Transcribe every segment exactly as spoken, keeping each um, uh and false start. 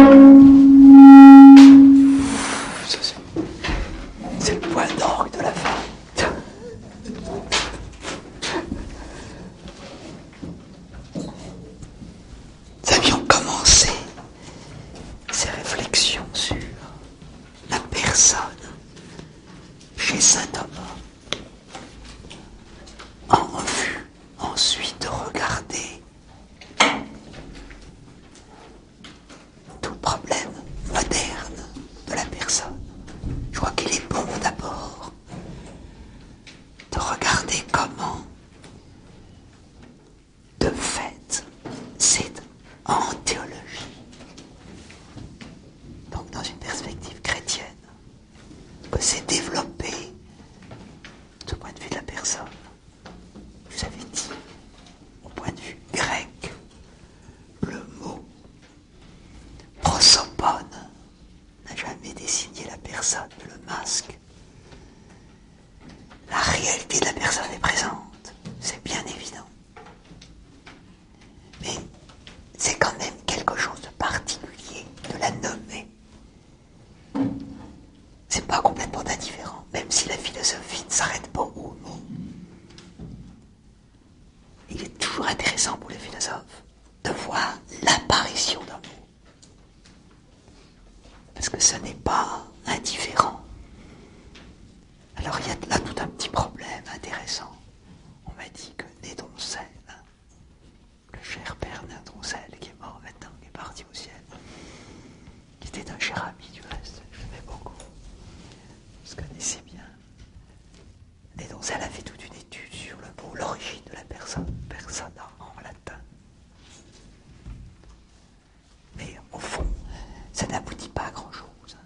C'est le point d'orgue de la fin. Nous avions commencé ces réflexions sur la personne chez saint Thomas, en vue ensuite de regarder tout le problème moderne de la personne. Je crois qu'il est bon d'abord de regarder comment, de fait, c'est en théologie, donc dans une perspective chrétienne, que c'est développé du point de vue de la personne. Je vous avais dit, au point de vue grec, le mot prosopone n'a jamais désigné la personne, mais le masque. La réalité de la personne est présente, c'est bien évident. Mais c'est quand même quelque chose de particulier de la nommer. C'est pas complètement indifférent, même si la philosophie ne s'arrête pas au mot. Il est toujours intéressant pour les philosophes de voir l'apparition d'un mot. Parce que ce n'est pas indifférent. Alors il y a là tout un petit problème intéressant. On m'a dit que Nédoncelle, le cher père Nédoncelle, qui est mort maintenant, qui est parti au ciel, qui était un cher ami du reste, je l'aimais beaucoup, je connaissais bien. Nédoncelle a fait toute une étude sur le mot, l'origine de la personne, persona en latin. Mais au fond, ça n'aboutit pas à grand-chose.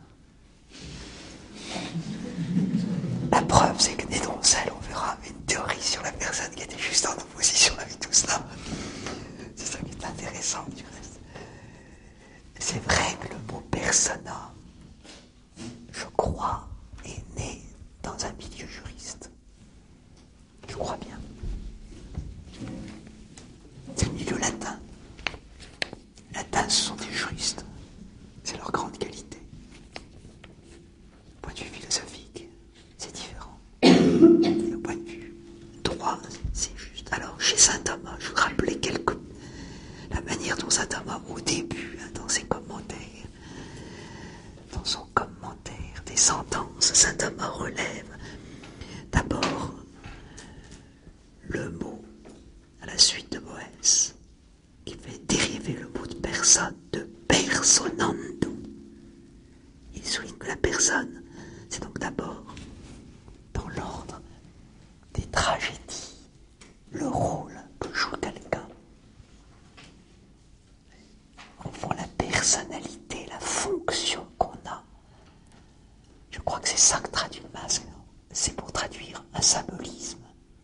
La preuve, c'est que Nédoncelle, on verra, avait une théorie sur la personne qui était juste en opposition avec tout cela. C'est ça qui est intéressant, du reste. C'est vrai que le mot persona, je crois, est né dans un milieu juriste. Je crois bien. C'est le milieu latin. Les latins, ce sont des juristes. C'est leur grande qualité. Du point de vue philosophique, c'est différent. Du point de vue droit, c'est juste. Alors, chez saint Thomas, je vous rappelais quelques... la manière dont saint Thomas, au début, hein, dans ses commentaires, dans son commentaire des sentences, saint Thomas relève d'abord le mot, à la suite de Boès, qui fait dériver le mot de personne de personando. Il souligne que la personne, c'est donc d'abord, dans l'ordre des tragédies, le rôle que joue quelqu'un. On voit la personnalité, la fonction qu'on a. Je crois que c'est ça que traduit le masque. C'est pour traduire un symbolisme.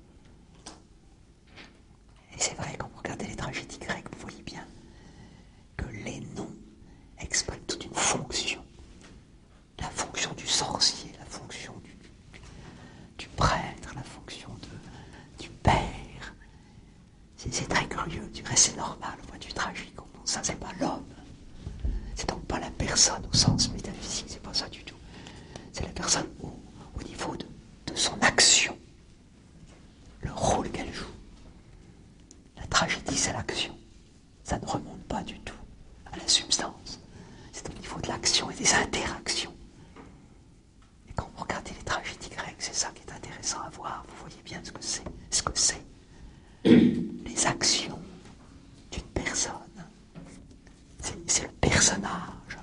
Et c'est vrai, quand vous regardez les tragédies grecques, vous voyez bien que les noms expriment toute une fonction. La fonction du sorcier, la fonction du, du prêtre, la fonction de, du père. C'est, c'est très curieux, du reste c'est normal au point de vue tragique. Ça, c'est pas l'homme. C'est donc pas la personne au sens métaphysique, c'est pas ça du tout. C'est la personne au, au niveau de, de son action, le rôle qu'elle joue. La tragédie, c'est l'action. Ça ne remonte pas du tout à la substance. C'est au niveau de l'action et des interactions. Et quand vous regardez les tragédies grecques, c'est ça qui est intéressant à voir. Vous voyez bien ce que c'est. Ce que c'est. Les actions d'une personne. C'est, c'est le personnage.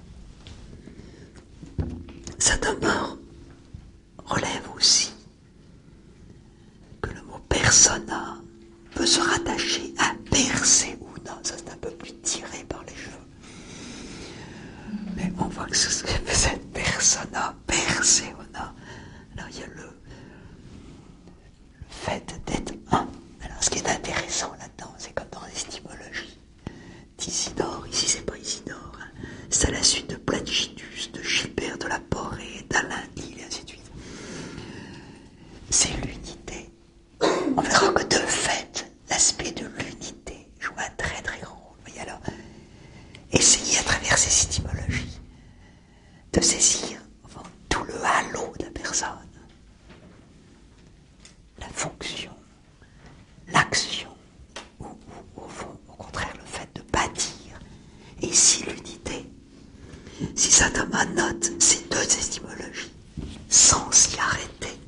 Saint Thomas relève aussi que le mot persona peut se rattacher à perseuna. Ça, c'est un peu plus tiré par les cheveux. Mais on voit que c'est cette persona, perseuna. Alors il y a le, le fait d'être un. Alors ce qui est intéressant là-dedans, c'est comme dans l'étymologie d'Isidore, ici c'est pas Isidore, hein. C'est à la suite de Placidus, de Gilbert de la Porée, d'Alain Hill, et ainsi de suite. C'est l'unité. On verra que de fait, l'aspect de l'unité joue un très très grand rôle. Voyez alors, essayez à travers ces étymologies sans s'y arrêter,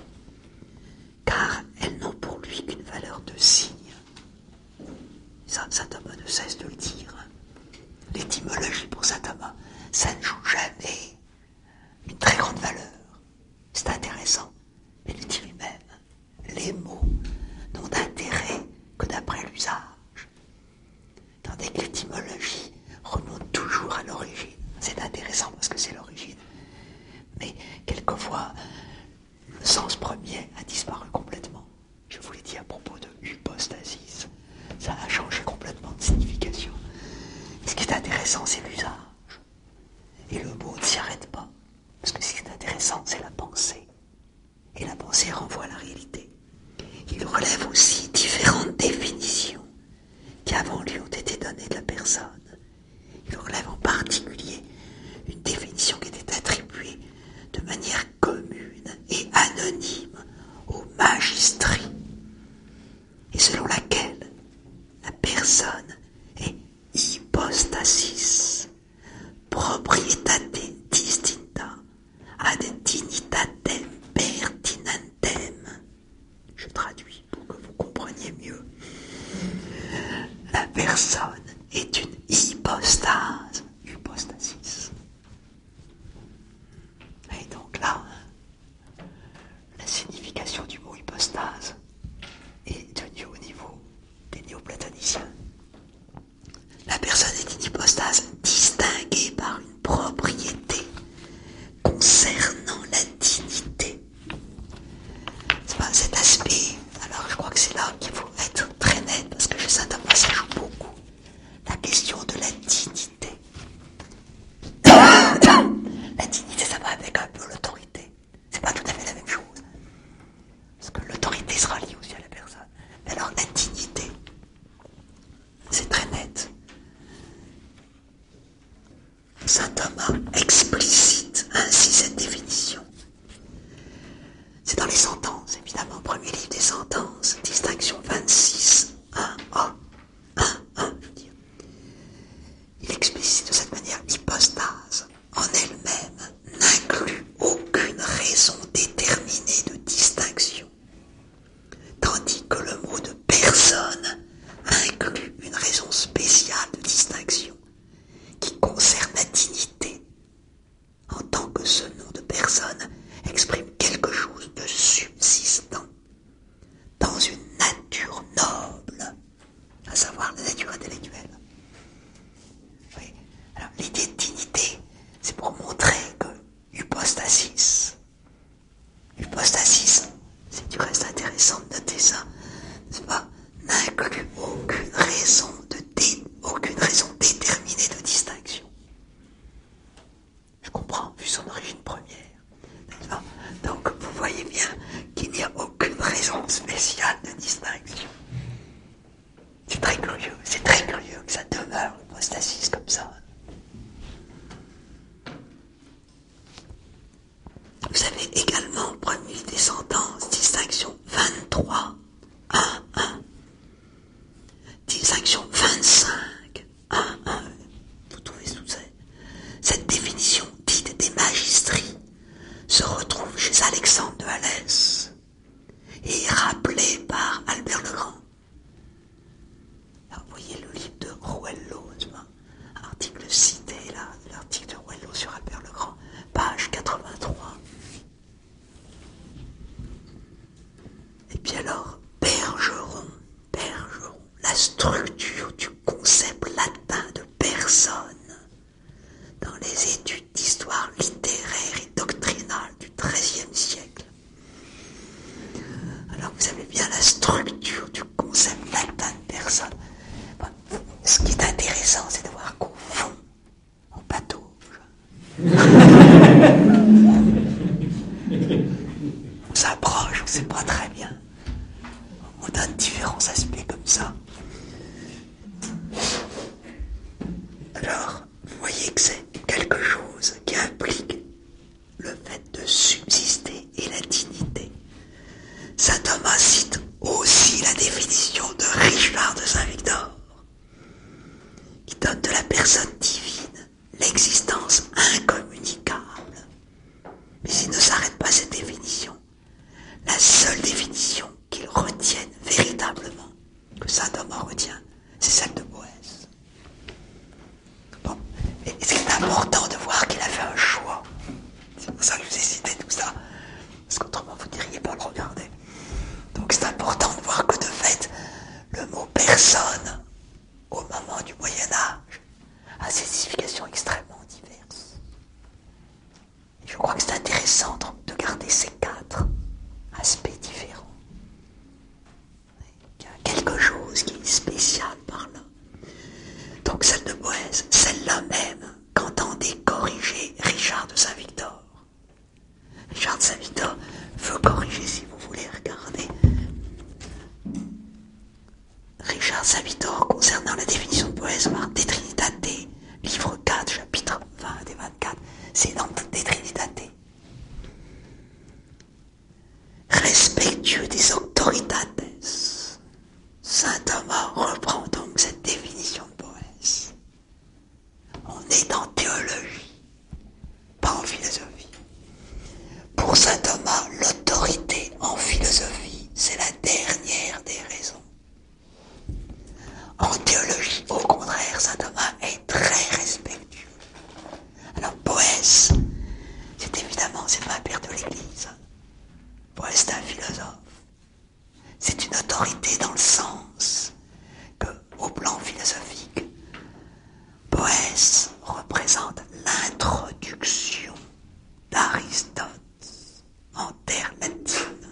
car elles n'ont pour lui qu'une valeur de signe. Ça, saint Thomas ne cesse de le dire. L'étymologie pour saint Thomas, ça ne joue jamais une très grande valeur. C'est intéressant. Mais il dit lui-même, les mots n'ont d'intérêt que d'après l'usage. Tandis que l'étymologie remonte toujours à l'origine. C'est intéressant parce que c'est l'origine. Mais quelquefois, le sens premier a disparu complètement. Je vous l'ai dit à propos de hypostasis. Ça a changé complètement de signification. Et ce qui est intéressant, c'est l'usage. Et le mot ne s'y arrête pas. Parce que ce qui est intéressant, c'est la pensée. Et la pensée renvoie à la réalité. Il relève aussi différentes définitions qui avant lui ont été données de la personne. Il relève en particulier une définition qui était attribuée de manière commune et anonyme aux magistries, et selon laquelle la personne est hypostasis, proprietate distincta ad dignitatem pertinantem. Je traduis pour que vous compreniez mieux. La personne est une hypostase, hypostasis. Et donc là, la signification du mot hypostase est tenue au niveau des néoplatoniciens. La personne est une hypostase distinguée par une propriété concernant la dignité. C'est pas cet aspect, alors je crois que c'est là qu'il faut être très net, parce que chez saint Thomas ça joue beaucoup. La question de la dignité. La dignité, ça va avec un peu l'autorité. C'est pas tout à fait la même chose. Parce que l'autorité sera liée aussi à la personne. Mais alors la dignité, c'est très net. Saint Thomas explicite ainsi cette définition. C'est dans les sentences, évidemment, premier livre des sentences, distinction vingt-six, un A, un, un, je veux dire. Il explicite de cette manière l'hypostase en elle-même n'inclut aucune raison déterminée de distinction, tandis que le mot de personne inclut une raison spéciale de distinction qui concerne la dignité, en tant que ce nom de personne exprime quelque chose de subsistant dans une nature noble, à savoir la nature intellectuelle. Oui. Alors l'idée de dignité, c'est pour montrer que hypostasis, hypostasis, c'est du reste intéressant de noter ça, n'est-ce pas, n'inclut aucune raison de dé, aucune raison déterminée de distinction. Je comprends, vu son origine première. Donc vous voyez bien qu'il n'y a aucune raison spéciale de distinction. C'est très curieux, c'est très curieux que ça demeure hypostasis comme ça. Vous avez également, premier livre des sentences, distinction vingt-trois, un, un. Distinction vingt-cinq, un, un. Vous trouvez tout ça. Cette définition dite des magistries se retrouve chez Alexandre de Alès et est rappelée par Albert le Grand. Alors vous voyez le livre de Rouello, article cité là, l'article de Rouello sur Albert le Grand, page quatre-vingt-trois. Et puis alors, Bergeron, Bergeron, la structure du concept latin de personne dans les études d'histoire littéraire et doctrinale du treizième siècle. Alors vous avez bien la structure du Savitor veut corriger si vous voulez regarder. Richard Savitor, concernant la définition de poèse par De Trinitate, livre quatre, chapitre vingt et vingt-quatre, c'est dans De Trinitate. Respectueux des autoritates, saint Thomas reprend donc cette définition de poèse. On est en théologie, pas en philosophie. Pour saint Thomas, l'autorité en philosophie, c'est la dernière des raisons. En théologie, au contraire, saint Thomas est très respectueux. Alors, Boès, c'est évidemment, c'est pas un père de l'Église. Boès, c'est un philosophe. C'est une autorité dans le sens que, au plan philosophique, Boès représente l'introduction d'Aristote en terre latine.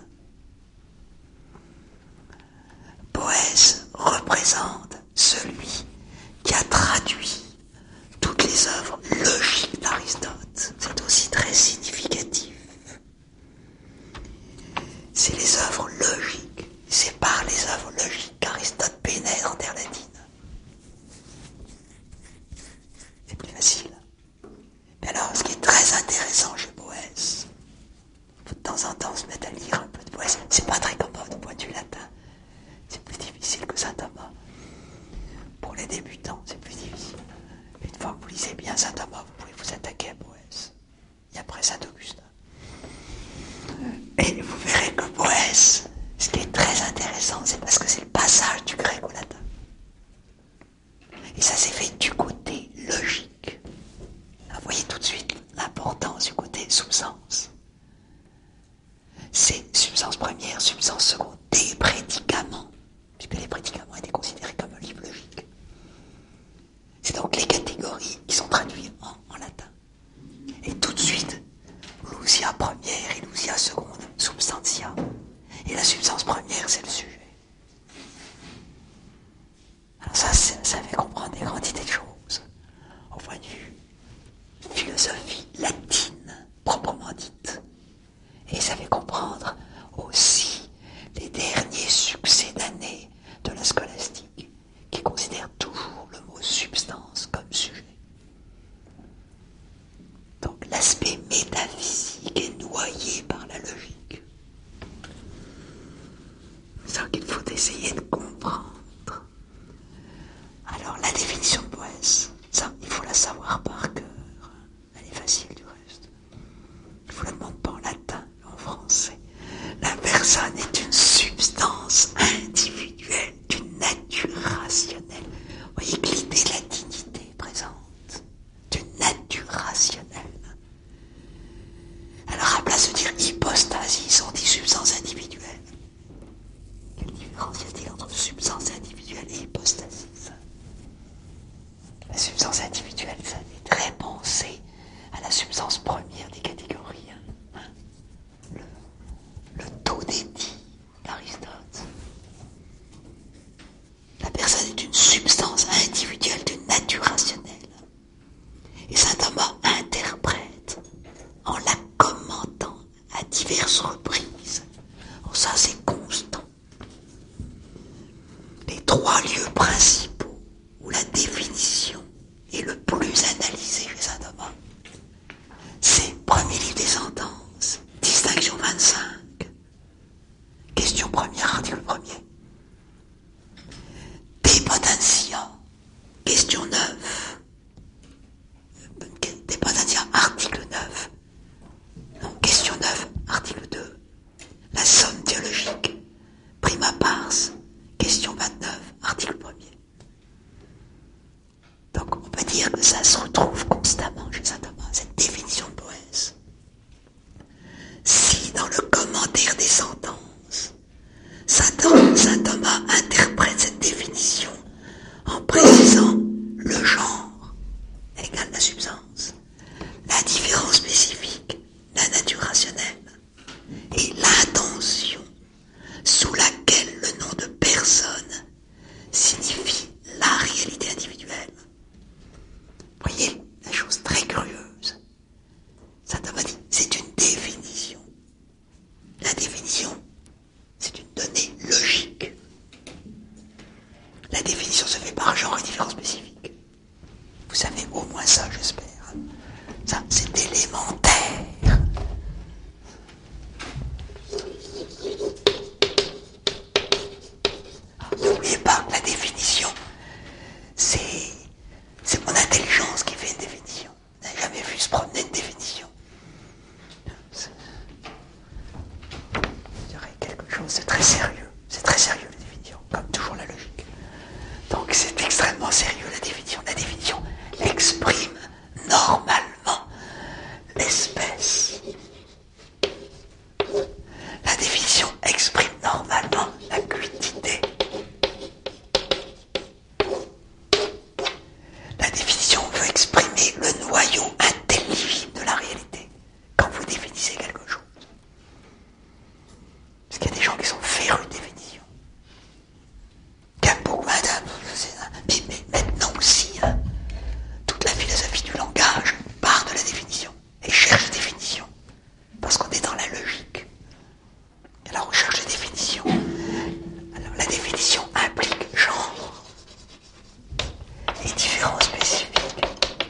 Boès représente celui qui a traduit toutes les œuvres logiques d'Aristote. C'est aussi très significatif. C'est les œuvres logiques, c'est par les œuvres logiques qu'Aristote pénètre en terre latine. C'est plus facile. Mais alors, ce qui est très intéressant chez Boès, il faut de temps en temps se mettre à lire un peu de Boès. C'est pas très commode au point de vue latin. C'est plus difficile que saint Thomas. Pour les débutants, c'est plus difficile. Mais une fois que vous lisez bien saint Thomas, vous pouvez vous attaquer à Boès. Et après saint Augustin. Et vous verrez que Boès, ce qui est très intéressant, c'est parce que c'est le passage du grec au latin. Et ça s'est fait du côté logique. Vous voyez tout de suite l'importance du côté substance. C'est substance première, substance seconde, des prédicaments, puisque les prédicaments étaient considérés comme un livre logique. C'est donc les catégories qui sont traduites en, en latin. Et tout de suite, l'ousia première et l'ousia seconde, substantia. Et la substance première, c'est le sujet. Alors ça, ça fait comprendre des quantités de choses. Au point de vue philosophie latine, proprement dite. Et ça fait comprendre aussi les derniers succès d'année de la scolastique, qui considère toujours le mot substance comme sujet. Donc l'aspect métaphysique est noyé par la logique. C'est ça qu'il faut essayer de comprendre. Alors la définition de Boès, ça il faut la savoir par cœur. Elle est facile du reste. Je vous la demande pas en latin, mais en français. La personne est une substance individuelle d'une nature rationnelle. Vous voyez que l'idée de la dignité est présente. D'une nature rationnelle. Alors à place de dire hypostasis, on dit substance individuelle. Quelle différence y a-t-il entre substance individuelle et hypostasis? La substance individuelle, ça fait très penser à la substance première des catégories. Hein? Le, le taux d'édit d'Aristote. La personne est une substance individuelle d'une nature rationnelle. Et saint Thomas interprète en la commentant à diverses reprises. Oh, ça c'est constant. Les trois lieux principaux où la définition est le plus analysée chez saint Thomas, c'est premier livre des sentences, distinction vingt-cinq, question première, article premier. De potentia, question neuf. De potentia, article neuf. Non, question neuf, article deux. La somme théologique, prima pars, question vingt-neuf, article premier. Donc on peut dire que ça se retrouve constamment chez saint Thomas, cette définition de Boès. Si dans le commentaire des sentences, saint Thomas interprète cette définition en précisant le genre égale la substance, la différence spécifique, la nature rationnelle, et l'intention sous laquelle le nom de personne signifie la réalité individuelle. Voyez la chose très curieuse. Saint Thomas dit, c'est une définition. c'est très sérieux. C'est très sérieux la définition, comme toujours la logique. Donc c'est extrêmement sérieux la définition. La définition exprime normalement l'espèce. La définition exprime normalement la quiddité. La définition veut exprimer le noyau intelligible de la réalité quand vous définissez quelque chose. Parce qu'il y a des gens qui sont férus de définition. Qui aiment beaucoup, mais, mais maintenant aussi, hein, toute la philosophie du langage part de la définition et cherche définition. Parce qu'on est dans la logique. Et la recherche de définition. Alors la définition implique genre et différences spécifiques.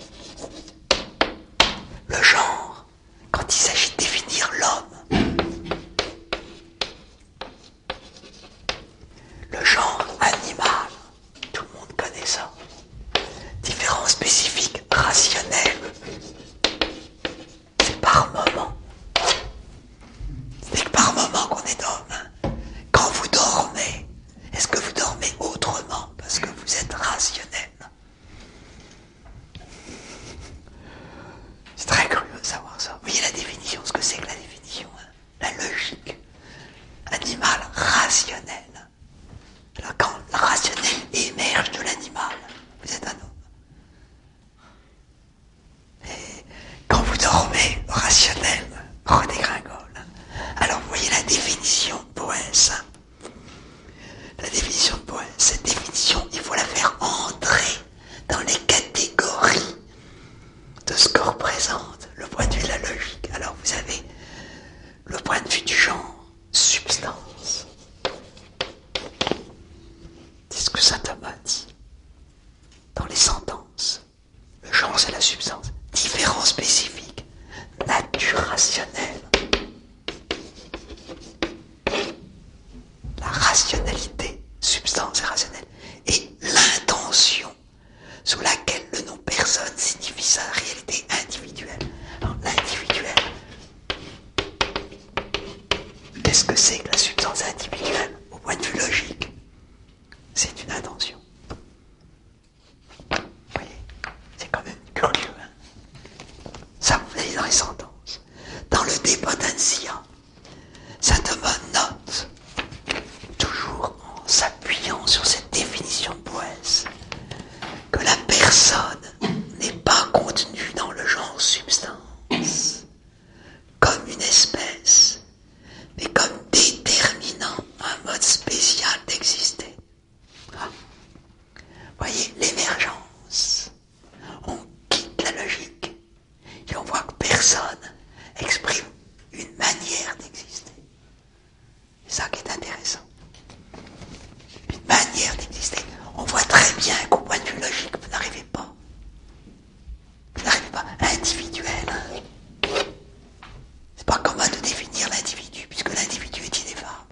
Le genre, quand il s'agit de définir l'homme, le genre animal, tout le monde connaît ça. Différences spécifiques rationnelles, c'est par moment. C'est que par moment qu'on est homme. Quand vous dormez, est-ce que vous dormez autrement parce que vous êtes rationnel? C'est très curieux de savoir ça. Vous voyez la définition, ce que c'est que la définition, hein? La logique. Animal rationnel. Alors quand le rationnel émerge de l'animal, vous êtes un homme. Et quand vous dormez, le rationnel redégringole. Alors vous voyez la définition de Boès. La définition de Boès, cette définition, il faut la faire entrer dans les catégories de ce que représente le point de vue de la logique. Alors vous avez le point de vue du genre, substance. C'est ce que saint Thomas dit dans les sentences. Le genre, c'est la substance. Différence spécifique, nature rationnelle. La rationalité, substance et rationnelle. Et l'intention sous laquelle le nom personne signifie sa réalité individuelle. Alors l'individuel, qu'est-ce que c'est que la substance individuelle au point de vue logique? C'est une intention. Vous voyez, c'est quand même curieux. Hein, ça, vous voyez dans les sentences. Dans le De Potentia, saint Thomas note, toujours en s'appuyant sur cette définition de Boès, que la personne n'est pas contenue dans le genre substance, comme une espèce, mais comme déterminant un mode spécial d'exister. Ah. Voyez, l'émergence. On quitte la logique et on voit que personne exprime une manière d'exister. C'est ça qui est intéressant. Une manière d'exister. On voit très bien qu'au point de vue logique, vous n'arrivez pas. Vous n'arrivez pas. Individuel. C'est pas commun de définir l'individu, puisque l'individu est ineffable.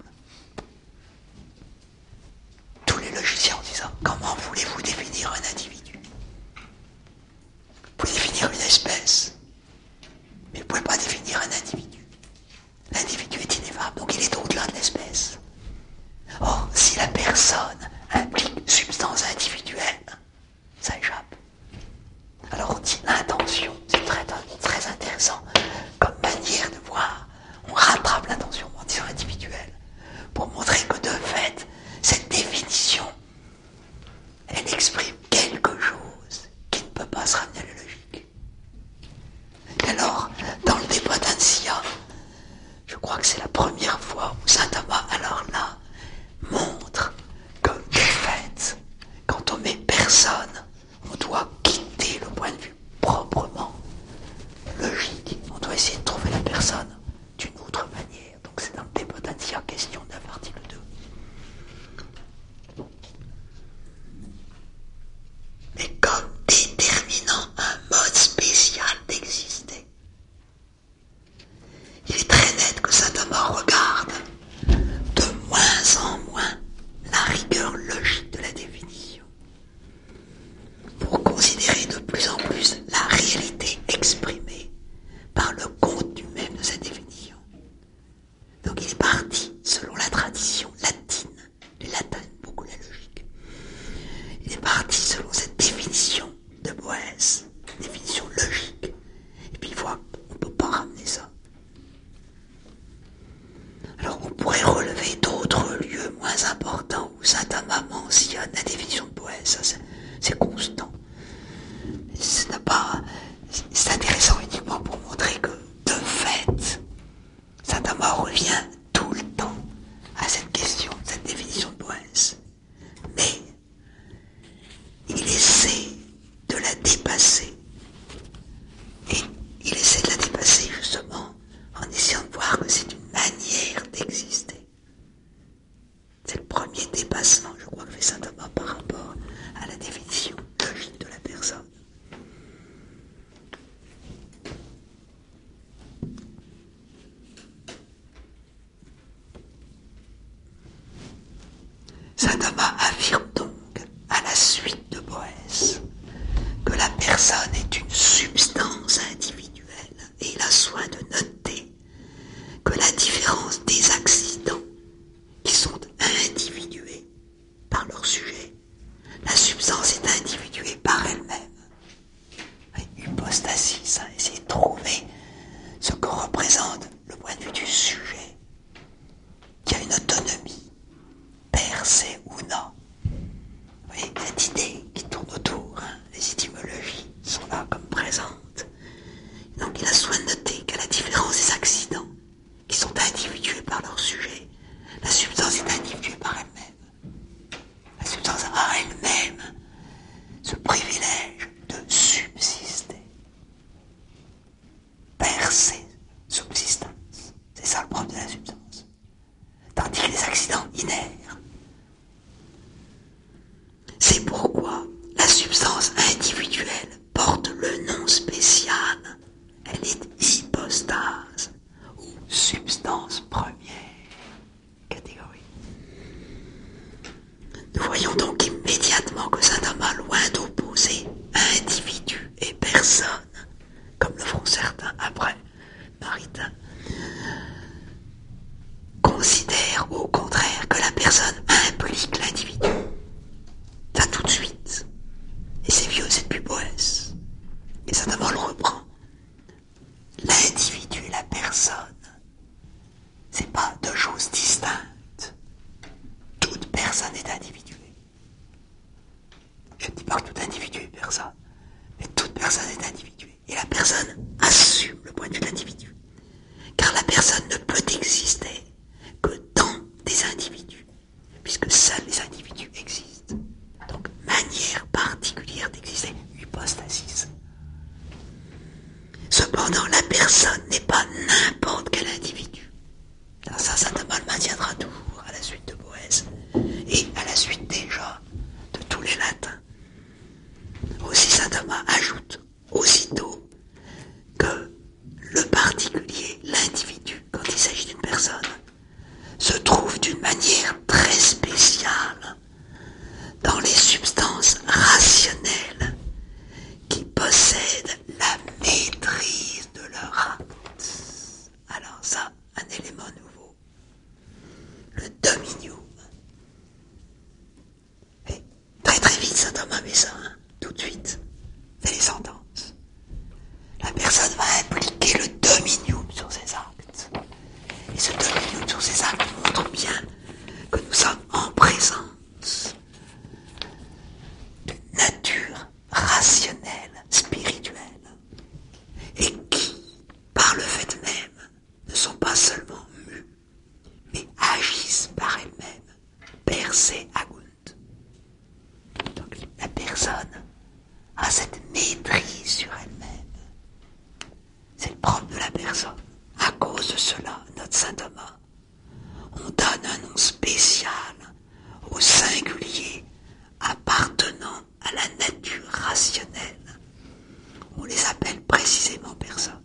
Tous les logiciens ont dit ça. Comment voulez-vous définir un individu? Vous pouvez définir une espèce, mais vous ne pouvez pas définir un individu. L'individu est ineffable, donc il est au-delà de l'espèce. Or, si la personne implique substance individuelle, ça échappe. Alors on dit l'intention, c'est très, très intéressant comme manière de voir. On rattrape l'intention en disant individuelle pour montrer que de fait, cette définition, elle exprime quelque chose qui ne peut pas se ramener à la logique. Et alors, dans le De Potentia, je crois que c'est la première fois où saint Thomas, alors là, montre que de fait, quand on met personne, on doit quitter le point de vue proprement logique. On doit essayer de trouver la personne d'une autre manière. Donc c'est dans le De Potentia, question neuf, article deux. Mais comme déterminant un mode spécial d'exister. Il est très net que saint Thomas regarde On pourrait relever d'autres lieux moins importants où saint Thomas mentionne la définition de Boèce, ça c'est, c'est constant. Ce n'est pas, c'est intéressant uniquement pour montrer que, de fait, saint Thomas revient tout le temps à cette question, cette définition de Boèce. Mais il essaie de la dépasser. Et il essaie de la dépasser justement en essayant de voir que c'est une manière d'exister. C'est le premier dépassement, je crois, que fait saint Thomas par rapport à la définition logique de la personne. Saint Thomas affirme donc, à la suite de Boèce, que la personne est une substance individuelle, et il a soin de noter que la différence des accidents qui sont individués par leur sujet, la substance est individuée par elle-même. Hypostasis, hein, essayer de trouver ce que représente le point de vue du sujet, qui a une autonomie, percée ou non. Vous voyez, cette idée qui tourne autour, hein, les étymologies sont là comme présentes. Donc il a soin de noter qu'à la différence des accidents, qui sont individués par leur sujet, la substance est individuée par elle-même. La substance a elle-même ce privilège de subsister. Percer, subsistance. C'est ça le propre de la substance. Tandis que les accidents inèrent. C'est pourquoi la substance individuelle porte le nom spécial. Elle est hypostase ou substance première catégorie. Nous voyons donc immédiatement que saint Thomas, loin d'opposer individu et personne, comme le font certains après Maritain, considère au contraire que la personne implique l'individu. Ça tout de suite. Et c'est vieux, c'est depuis Boèce. Et saint Thomas le reprend. L'individu et la personne, c'est pas deux choses distinctes. Toute personne est individuée. Je ne dis pas que tout individu est personne, mais toute personne est individuée. Et la personne assume le point de vue de l'individu. Car la personne ne peut exister que dans des individus, puisque seuls les individus existent. Donc, manière particulière d'exister, hypostasis. Cependant, la personne n'est pas n'importe quel individu. Alors ça, saint Thomas le maintiendra toujours à la suite de Boèce, et à la suite déjà de tous les latins. Aussi saint Thomas ajoute aussitôt que le particulier, l'individu, quand il s'agit d'une personne, se trouve d'une manière très spéciale dans les substances rationnelles qui possèdent la maîtrise de leur acte. Alors ça, un élément nouveau. Le dominium. Et très très vite, saint Thomas met ça, hein, tout de suite. C'est les sentences. La personne va impliquer le dominium sur ses actes. Et ce dominium sur ses actes montre bien que nous sommes en présence d'une nature rationnelle, spirituelle, et qui, par le fait même, ne sont pas seulement mues, mais agissent par elles-mêmes, per se agunt. Donc la personne a cette maîtrise sur elle-même. C'est le propre de la personne. À cause de cela, notre saint Thomas, on donne un nom spécial au singulier appartenant à la nature rationnelle. On les appelle précisément personnes.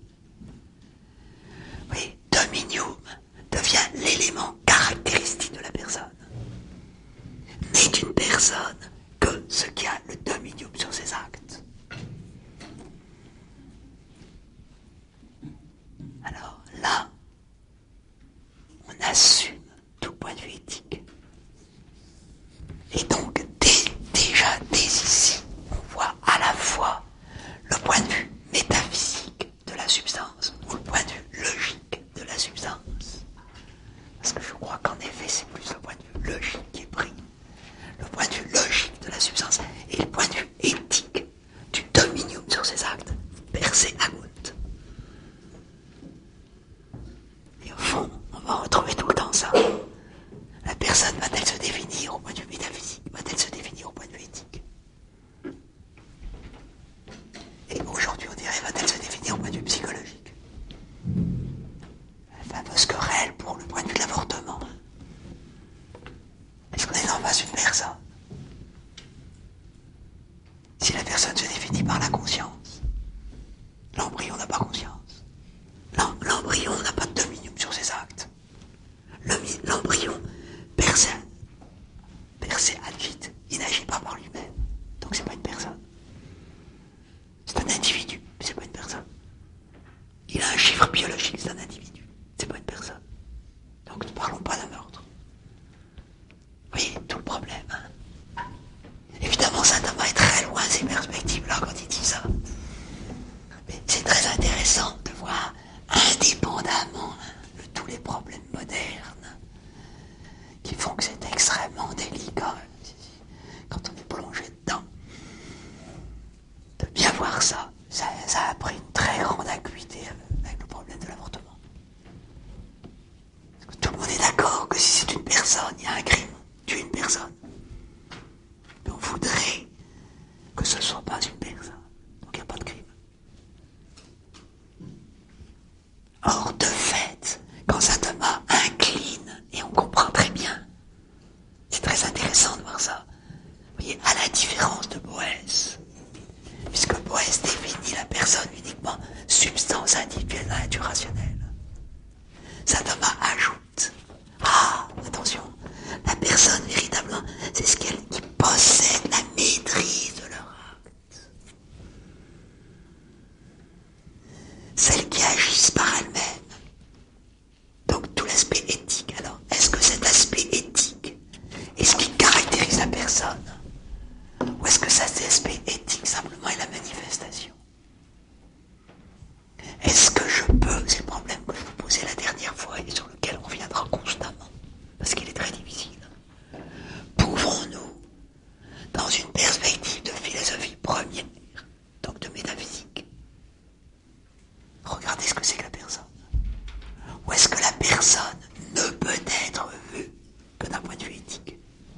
Oui, dominium devient l'élément caractéristique de la personne. N'est une personne que ce qui a le dominium sur ses actes. Alors là, on assume tout point de vue éthique. Et donc, dès, déjà, dès ici, on voit à la fois le point de vue métaphysique On va retrouver tout le temps ça. La personne va-t-elle se définir au point de vue métaphysique? Va-t-elle se définir au point de vue éthique? Et aujourd'hui, on dirait, va-t-elle se définir au point de vue psychologique? La fameuse querelle pour le point de vue de l'avortement. Est-ce qu'on est en face d'une personne? Si la personne se définit par la conscience, l'embryon n'a pas conscience. L'embryon n'a pas de dominion sur ses actes. L'embryon, personne, percé, agite, il n'agit pas par lui-même. Donc c'est pas une personne. C'est un individu, mais c'est pas une personne. Il a un chiffre biologique, c'est un individu, c'est pas une personne. Donc ne parlons pas d'un meurtre. Vous voyez tout le problème. Hein. Évidemment, saint Thomas est très loin de ces perspectives-là quand il dit ça. Mais c'est très intéressant de voir, indépendamment de tous les problèmes modernes, qui font que c'est extrêmement délicat, quand on est plongé dedans, de bien voir ça. Ça, ça a pris une très grande acuité avec le problème de l'avortement. Parce que tout le monde est d'accord que si c'est une personne, il y a un crime, tuer une personne. Mais on voudrait que ce ne soit pas une personne. Donc il n'y a pas de crime. Or, de fait, quand saint Thomas incline, et on comprend très bien, c'est très intéressant de voir ça, vous voyez, à la différence de Boès, puisque Boès définit la personne uniquement substance individuelle dans la nature rationnelle. Saint Thomas ajoute, ah, attention, la personne véritablement, c'est ce qu'elle qui possède la maîtrise de leur acte. Celles qui agissent par elles-mêmes. Donc tout l'aspect éthique. Alors, est-ce que cet aspect éthique est ce qui caractérise la personne? Ou est-ce que cet aspect éthique simplement est la manifestation? Est-ce que je peux, c'est le problème que je vous posais la dernière fois et sur lequel on reviendra constamment, parce qu'il est très difficile. Pouvons-nous, dans une perspective de philosophie première, donc de métaphysique, regarder ce que c'est que la personne? Ou est-ce que la personne ne peut être vue que d'un point de vue éthique?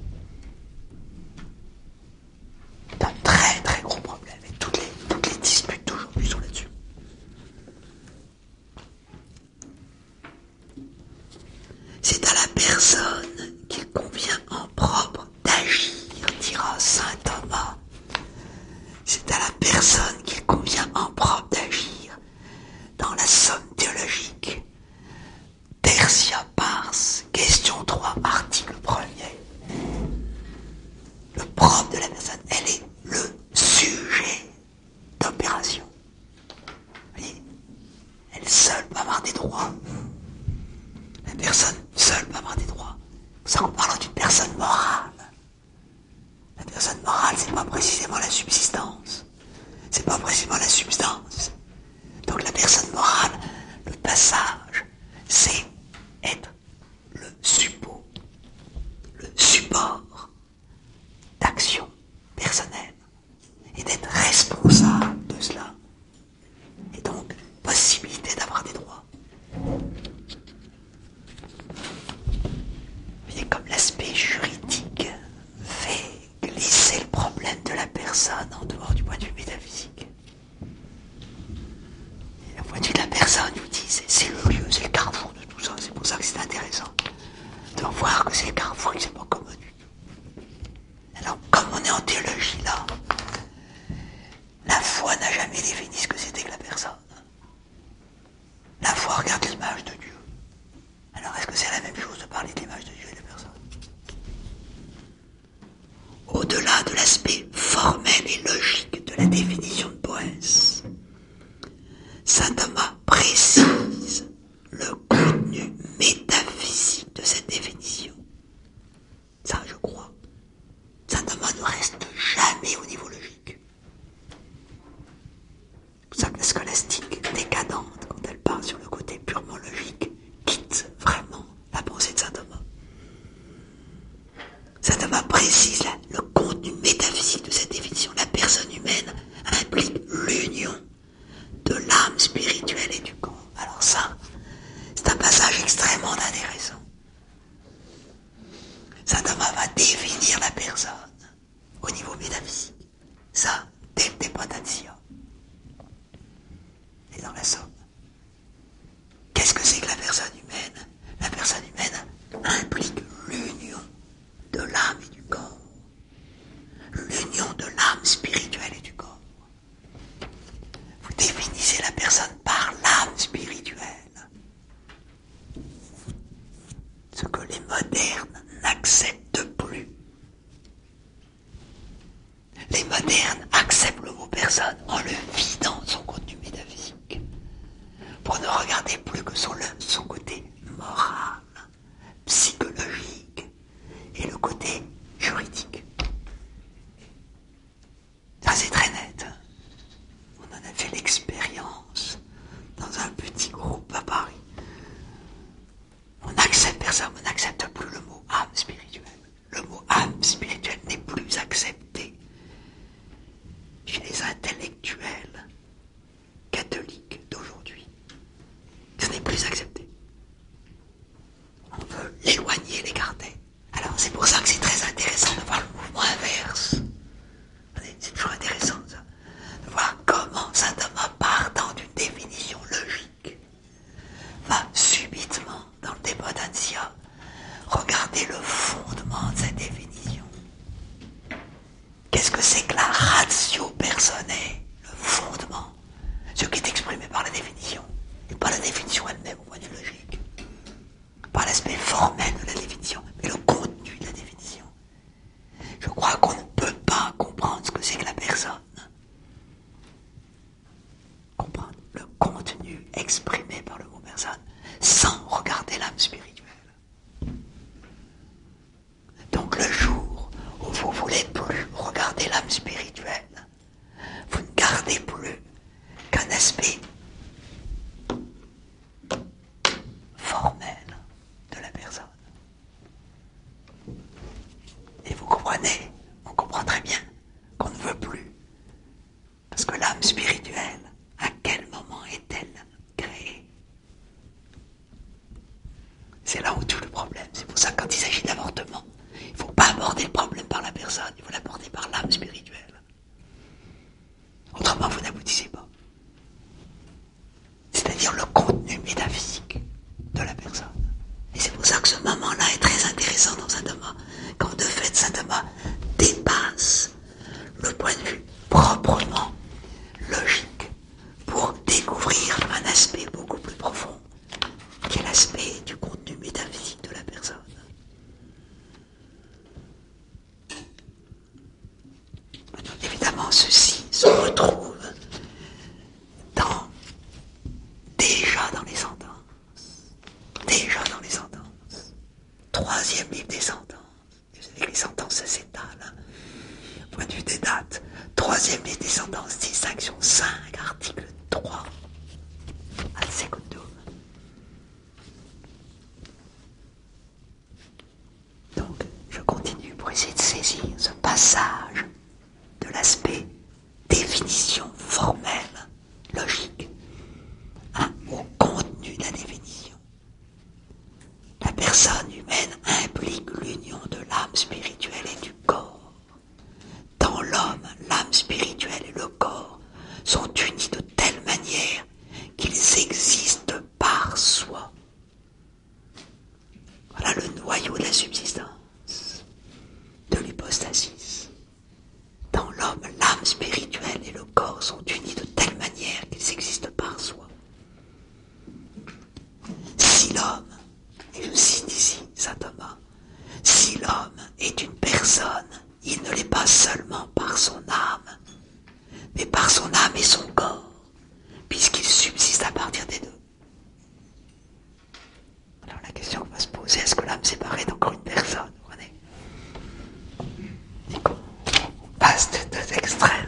C'est un très très gros problème et toutes les, toutes les disputes d'aujourd'hui sont là-dessus. C'est à la personne qu'il convient en propre d'agir, dira saint Thomas. C'est à la personne qu'il convient en propre d'agir dans la somme théologique. Tertia pars, question trois, article premier. Le propre de la personne, elle est le sujet d'opération. Vous voyez, elle seule peut avoir des droits. La personne seule peut avoir des droits. C'est en parlant d'une personne morale. La personne morale, c'est pas précisément la subsistance. C'est pas précisément la substance. Donc la personne morale, le passage, c'est être le suppôt, le support d'action personnelle et d'être responsable de cela. Et donc, possibilité d'avoir des droits. Vous voyez, comme l'aspect ce que les modernes n'acceptent plus. Les modernes acceptent le mot personne en le vidant de son contenu métaphysique, pour ne regarder plus que son, son côté moral, psychologique et le côté juridique. Ça c'est très net. On en a fait l'expérience dans un petit groupe à Paris. On n'accepte personne, on n'accepte plus le mot âme spirituelle. Le mot âme spirituelle n'est plus accepté chez les intellectuels catholiques d'aujourd'hui. Ce n'est plus accepté. On veut l'éloigner, l'écarter. Alors c'est pour ça que c'est très intéressant de voir le mouvement inverse. C'est toujours intéressant ça, de voir comment saint Thomas, partant d'une définition logique, va subitement, dans le débat d'Annecia, regarder le fondement de cette définition. Qu'est-ce que c'est que la ratio personae, le fondement, ce qui est exprimé par la définition, et pas la définition elle-même au point de vue logique, pas l'aspect formel de la définition, mais le contenu de la définition. Je crois qu'on ne peut pas comprendre ce que c'est que la personne, comprendre le contenu exprimé par le mot personne, sans regarder l'âme spirituelle. Donc le jour où vous ne voulez plus regarder l'âme spirituelle, vous ne gardez plus qu'un aspect formel de la personne. Et vous comprenez, on comprend très bien qu'on ne veut plus. Parce que l'âme spirituelle, à quel moment est-elle créée? C'est là où tout le problème. C'est pour ça que quand il s'agit d'avortement, il ne faut pas aborder le problème par la personne, il faut l'aborder par l'âme spirituelle. Autrement, vous n'aboutissez pas. C'est-à-dire le contenu métaphysique de la personne. Et c'est pour ça que ce moment-là est très intéressant dans saint Thomas, quand de fait saint Thomas dépasse le point de vue proprement logique pour découvrir un aspect beaucoup plus profond, qui est l'aspect du contenu métaphysique de la personne. Maintenant, évidemment, ceci se retrouve dans, déjà dans les sentences. Déjà dans les sentences. Troisième livre des sentences. Vous savez que les sentences, ça s'étale. Hein. Au point de vue des dates. Troisième livre des sentences, distinction cinq, article trois. Ad secundum. Donc, je continue pour essayer de saisir ce passage de l'aspect définition formelle, logique, hein, au contenu de la définition. La personne humaine implique l'union de l'âme spirituelle et du corps. Dans l'homme, l'âme spirituelle et le corps sont unis de telle manière qu'ils existent par soi. Voilà le noyau de la subsistance, de l'hypostasis. Dans l'homme, l'âme spirituelle et le corps sont unis de telle manière qu'ils existent par soi. Si l'homme, et je cite ici saint Thomas, si l'homme est une personne, il ne l'est pas seulement par son âme, mais par son âme et son corps, puisqu'il subsiste à partir des deux. Alors la question qu'on va se poser, est-ce que l'âme séparée est encore une personne? Vous comprenez? On passe de deux extrêmes.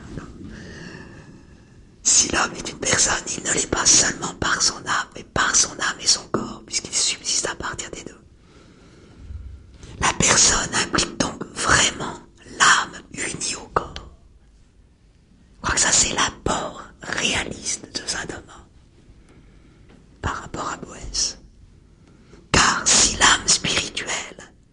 Si l'homme est une personne, il ne l'est pas seulement par son âme, mais par son âme et son corps, puisqu'il subsiste à partir des deux. La personne implique donc vraiment l'âme unie au corps. Je crois que ça c'est l'apport réaliste de saint Thomas par rapport à Boès. Car si l'âme spirituelle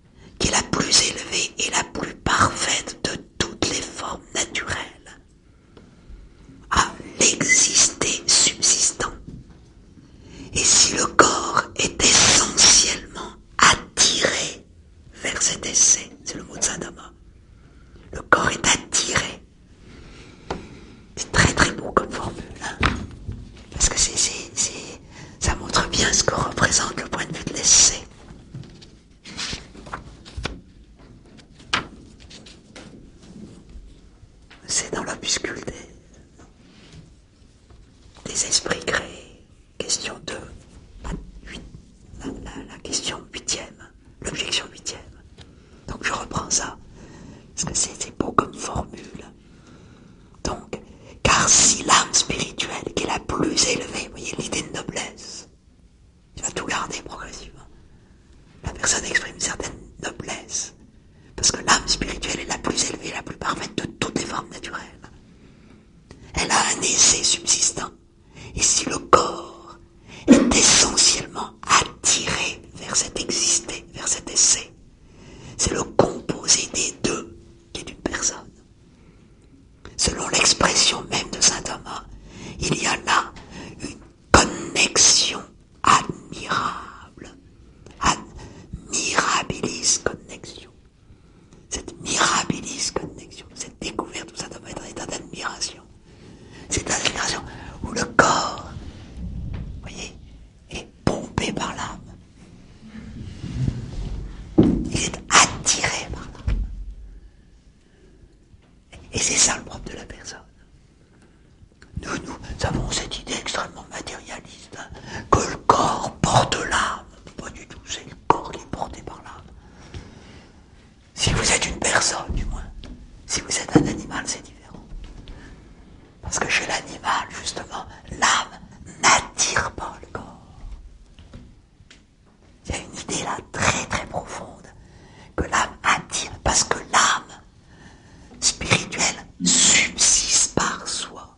Et c'est ça le propre de la personne. Nous, nous avons cette idée extrêmement matérialiste, hein, que le corps porte l'âme. Pas du tout, c'est le corps qui est porté par l'âme. Si vous êtes une personne, du moins, si vous êtes un animal, c'est différent. Parce que chez l'animal, justement, l'âme n'attire pas le corps. Il y a une idée là très très profonde, que l'âme attire, parce que l'âme spirituelle subsiste par soi.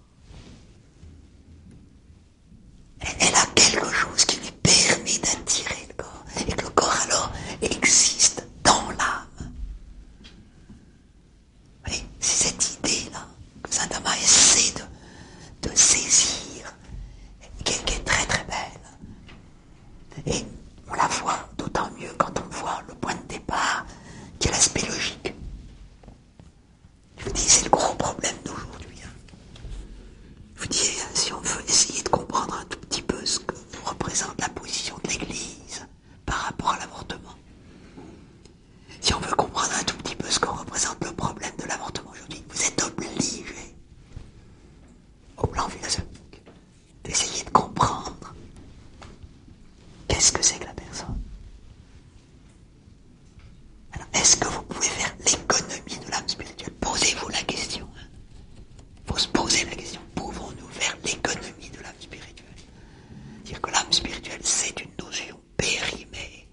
Elle a quelque chose qui lui permet d'attirer le corps, et que le corps alors existe dans l'âme. Oui, c'est cette idée-là que saint Thomas essaie de, de saisir, qui est, qui est très très belle. Et on la voit d'autant mieux quand on voit le point de départ, qui est l'aspect logique. Je vous dis, c'est le gros problème d'aujourd'hui. Hein. Je vous dis, si on veut essayer de comprendre un tout petit peu ce que représente la position de l'Église par rapport à l'avortement, si on veut comprendre un tout petit peu ce que représente le problème de l'avortement aujourd'hui, vous êtes obligé, au plan philosophique, d'essayer de comprendre qu'est-ce que c'est que la personne. Alors, est-ce que vous pouvez faire l'économie de l'âme spirituelle? Posez-vous la question. Il hein. faut se poser la question. Pouvons-nous faire l'économie de l'âme spirituelle? Dire que l'âme spirituelle, c'est une notion périmée.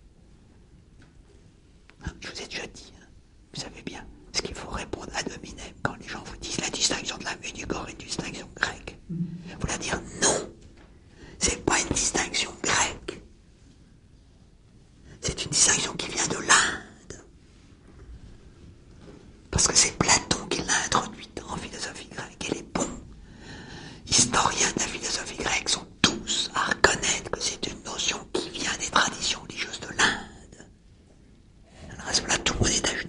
Hein, je vous ai déjà dit, hein, vous savez bien ce qu'il faut répondre ad hominem quand les gens vous disent la distinction de l'âme et du corps est une distinction grecque. Vous leur dire non, c'est pas une distinction grecque. C'est une distinction qui vient de l'Inde. Parce que c'est Platon qui l'a introduite en philosophie grecque. Et les bons historiens de la philosophie grecque sont tous à reconnaître que c'est une notion qui vient des traditions religieuses de l'Inde. Alors à ce moment-là, tout le monde est à genoux.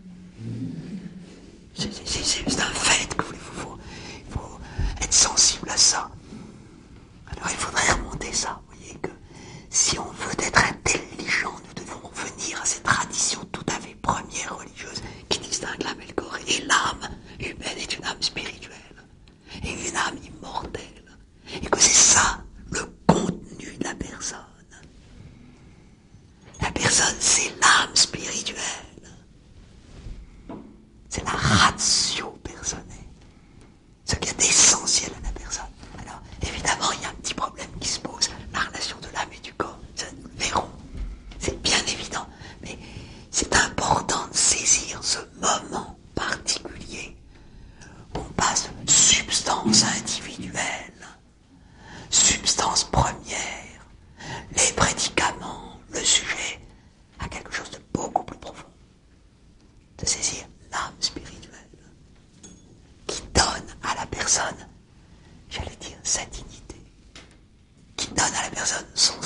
C'est, c'est, c'est, c'est un fait que voulez-vous, faut, il faut être sensible à ça. Alors il faudrait remonter ça. Vous voyez que si on veut être intelligent, nous devons revenir à ces traditions tout à fait premières religieuses qui distinguent l'âme et le corps. Et l'âme humaine est une âme spirituelle et une âme immortelle. Et que c'est ça le contenu de la personne. La personne, c'est l'âme spirituelle. C'est la ratio personnelle. Ce qu'il y a d'essentiel à la personne. Alors, évidemment, il y a un petit problème qui se pose. La relation de l'âme et du corps, ça nous le verrons. C'est bien évident. Mais c'est important de saisir ce moment particulier où on passe de substance individuelle, substance première, les prédicaments, le sujet, à quelque chose de beaucoup plus profond. De saisir l'âme spirituelle qui donne à la personne, j'allais dire, sa dignité, qui donne à la personne son